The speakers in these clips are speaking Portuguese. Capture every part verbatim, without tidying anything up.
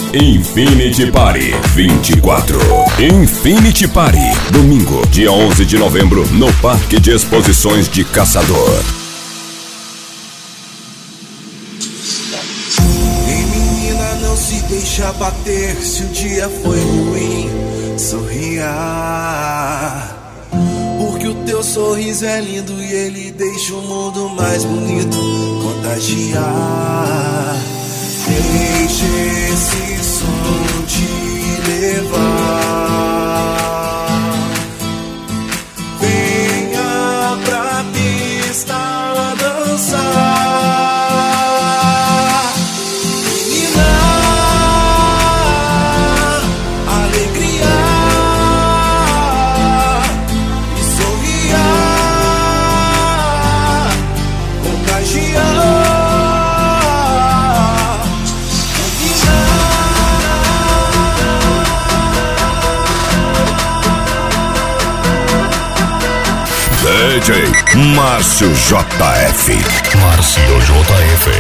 Infinity Party vinte e quatro. Infinity Party, domingo, dia onze de novembro, no Parque de Exposições de Caçador. Ei, menina, não se deixa bater. Se o dia foi ruim, sorria, porque o teu sorriso é lindo e ele deixa o mundo mais bonito. Contagiar, deixa esse som te levar. Venha pra pista dançar. D J Márcio J F. Márcio J F.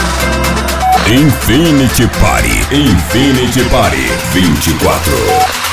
Infinity Party, Infinity Party vinte e quatro.